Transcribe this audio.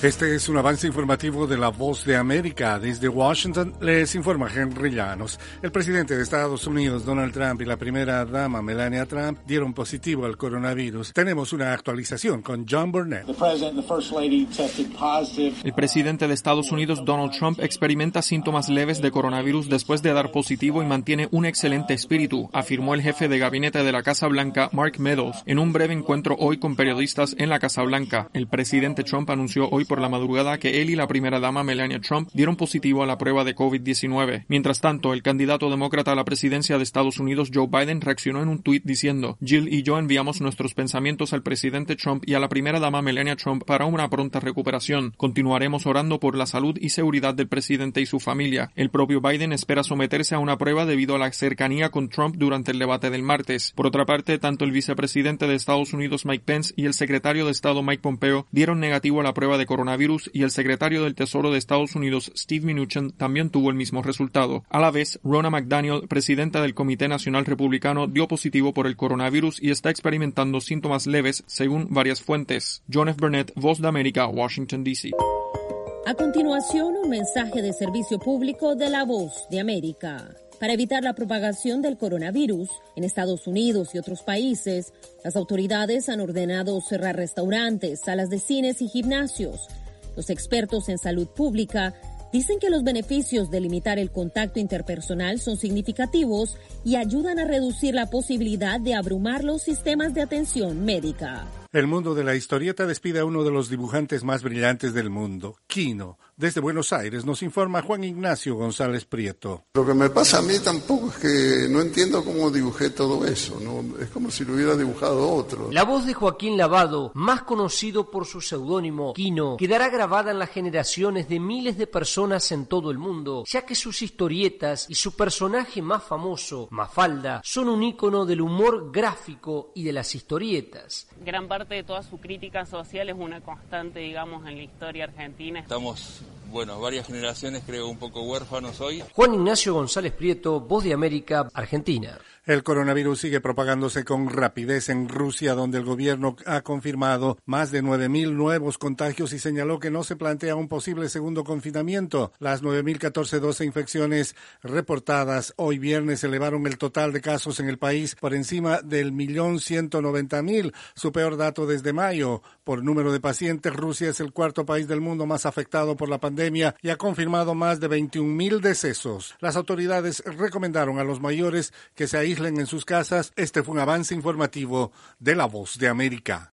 Este es un avance informativo de La Voz de América. Desde Washington les informa Henry Llanos. El presidente de Estados Unidos, Donald Trump, y la primera dama, Melania Trump, dieron positivo al coronavirus. Tenemos una actualización con John Burnett. El presidente de Estados Unidos, Donald Trump, experimenta síntomas leves de coronavirus después de dar positivo y mantiene un excelente espíritu, afirmó el jefe de gabinete de la Casa Blanca, Mark Meadows, en un breve encuentro hoy con periodistas en la Casa Blanca. El presidente Trump anunció hoy por la madrugada que él y la primera dama Melania Trump dieron positivo a la prueba de COVID-19. Mientras tanto, el candidato demócrata a la presidencia de Estados Unidos, Joe Biden, reaccionó en un tuit diciendo: Jill y yo enviamos nuestros pensamientos al presidente Trump y a la primera dama Melania Trump para una pronta recuperación. Continuaremos orando por la salud y seguridad del presidente y su familia. El propio Biden espera someterse a una prueba debido a la cercanía con Trump durante el debate del martes. Por otra parte, tanto el vicepresidente de Estados Unidos, Mike Pence, y el secretario de Estado, Mike Pompeo, dieron negativo a la prueba de coronavirus, y el secretario del Tesoro de Estados Unidos, Steve Mnuchin, también tuvo el mismo resultado. A la vez, Ronna McDaniel, presidenta del Comité Nacional Republicano, dio positivo por el coronavirus y está experimentando síntomas leves, según varias fuentes. John F. Burnett, Voz de América, Washington, D.C. A continuación, un mensaje de servicio público de La Voz de América. Para evitar la propagación del coronavirus en Estados Unidos y otros países, las autoridades han ordenado cerrar restaurantes, salas de cines y gimnasios. Los expertos en salud pública dicen que los beneficios de limitar el contacto interpersonal son significativos y ayudan a reducir la posibilidad de abrumar los sistemas de atención médica. El mundo de la historieta despide a uno de los dibujantes más brillantes del mundo, Quino. Desde Buenos Aires nos informa Juan Ignacio González Prieto. Lo que me pasa a mí tampoco es que no entiendo cómo dibujé todo eso, ¿no? Es como si lo hubiera dibujado otro. La voz de Joaquín Lavado, más conocido por su seudónimo Quino, quedará grabada en las generaciones de miles de personas en todo el mundo, ya que sus historietas y su personaje más famoso, Mafalda, son un ícono del humor gráfico y de las historietas. Gran parte de toda su crítica social es una constante, digamos, en la historia argentina. Estamos, varias generaciones, creo, un poco huérfanos hoy. Juan Ignacio González Prieto, Voz de América, Argentina. El coronavirus sigue propagándose con rapidez en Rusia, donde el gobierno ha confirmado más de 9.000 nuevos contagios y señaló que no se plantea un posible segundo confinamiento. Las 9.014 infecciones reportadas hoy viernes elevaron el total de casos en el país por encima del 1.190.000, su peor dato desde mayo. Por número de pacientes, Rusia es el cuarto país del mundo más afectado por la pandemia y ha confirmado más de 21.000 decesos. Las autoridades recomendaron a los mayores que se aíslen en sus casas. Este fue un avance informativo de La Voz de América.